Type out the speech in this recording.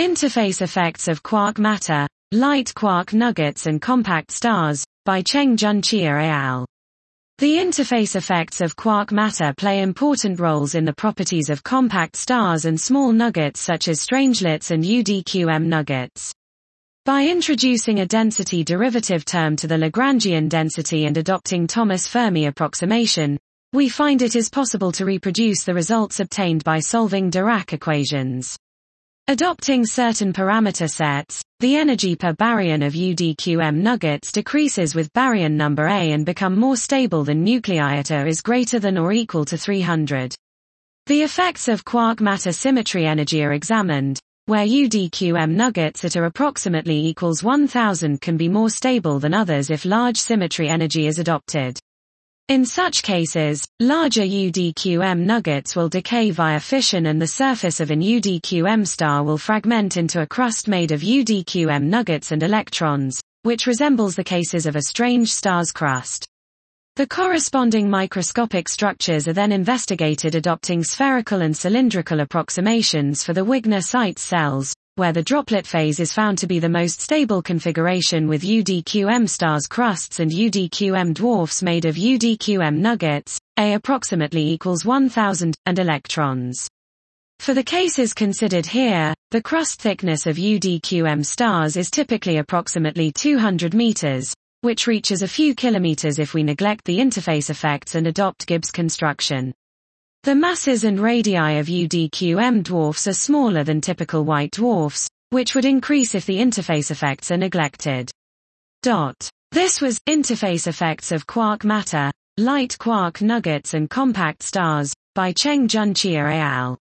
Interface effects of quark matter, light quark nuggets and compact stars, by Cheng-Jun Chia et al. The interface effects of quark matter play important roles in the properties of compact stars and small nuggets such as strangelets and UDQM nuggets. By introducing a density derivative term to the Lagrangian density and adopting Thomas Fermi approximation, we find it is possible to reproduce the results obtained by solving Dirac equations. Adopting certain parameter sets, the energy per baryon of UDQM nuggets decreases with baryon number A and become more stable than nuclei at A is greater than or equal to 300. The effects of quark matter symmetry energy are examined, where UDQM nuggets at A approximately equals 1000 can be more stable than others if large symmetry energy is adopted. In such cases, larger UDQM nuggets will decay via fission and the surface of an UDQM star will fragment into a crust made of UDQM nuggets and electrons, which resembles the cases of a strange star's crust. The corresponding microscopic structures are then investigated adopting spherical and cylindrical approximations for the Wigner-Seitz cells, where the droplet phase is found to be the most stable configuration with UDQM stars crusts and UDQM dwarfs made of UDQM nuggets, A approximately equals 1000, and electrons. For the cases considered here, the crust thickness of UDQM stars is typically approximately 200 meters, which reaches a few kilometers if we neglect the interface effects and adopt Gibbs construction. The masses and radii of UDQM dwarfs are smaller than typical white dwarfs, which would increase if the interface effects are neglected. This was Interface Effects of Quark Matter, Light Quark Nuggets and Compact Stars, by Cheng-Jun Chia et al.